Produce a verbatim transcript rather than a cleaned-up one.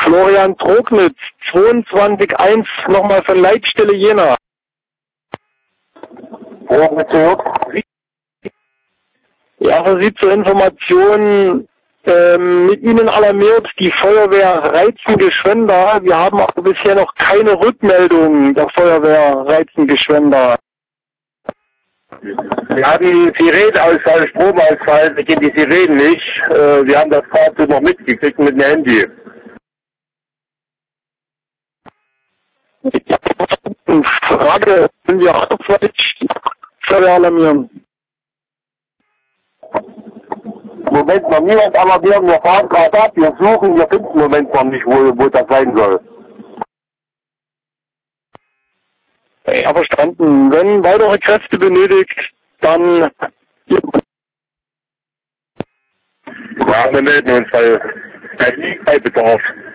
Florian Trognitz, zweiundzwanzig eins, nochmal von Leitstelle Jena. Ja, für Sie zur Information, ähm, mit Ihnen alarmiert die Feuerwehr Reizengeschwender. Wir haben aber bisher noch keine Rückmeldung der Feuerwehr Reizengeschwender. Wir hatten Sirenenausfall, Stromausfall, wir kennen die Sirenen nicht. Äh, wir haben das Fahrzeug noch mitgekriegt mit dem Handy. Frage, sind wir auch falsch? Feuerwehr alarmieren. Moment noch niemand alarmieren, wir fahren gerade ab, wir suchen, wir finden im Moment noch nicht, wo, wo das sein soll. Ja, verstanden. Wenn weitere Kräfte benötigt, dann... Ja, wir melden uns, weil es liegt bei Bedarf.